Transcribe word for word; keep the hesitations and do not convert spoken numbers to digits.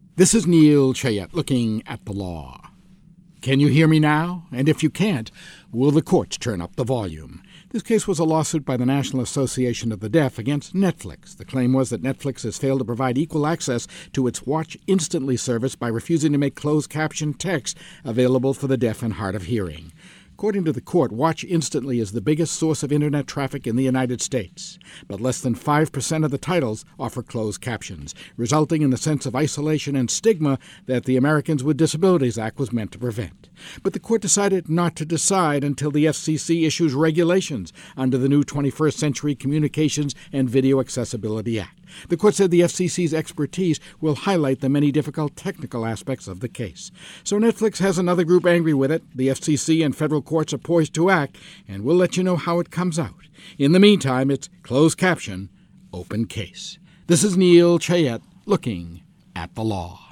This is Neil Chayet looking at the law. Can you hear me now? And if you can't, will the courts turn up the volume? This case was a lawsuit by the National Association of the Deaf against Netflix. The claim was that Netflix has failed to provide equal access to its Watch Instantly service by refusing to make closed caption text available for the deaf and hard of hearing. According to the court, Watch Instantly is the biggest source of Internet traffic in the United States, but less than five percent of the titles offer closed captions, resulting in the sense of isolation and stigma that the Americans with Disabilities Act was meant to prevent. But the court decided not to decide until the F C C issues regulations under the new twenty-first Century Communications and Video Accessibility Act. The court said the F C C's expertise will highlight the many difficult technical aspects of the case. So Netflix has another group angry with it. The F C C and federal courts are poised to act, and we'll let you know how it comes out. In the meantime, it's closed caption, open case. This is Neil Chayet looking at the law.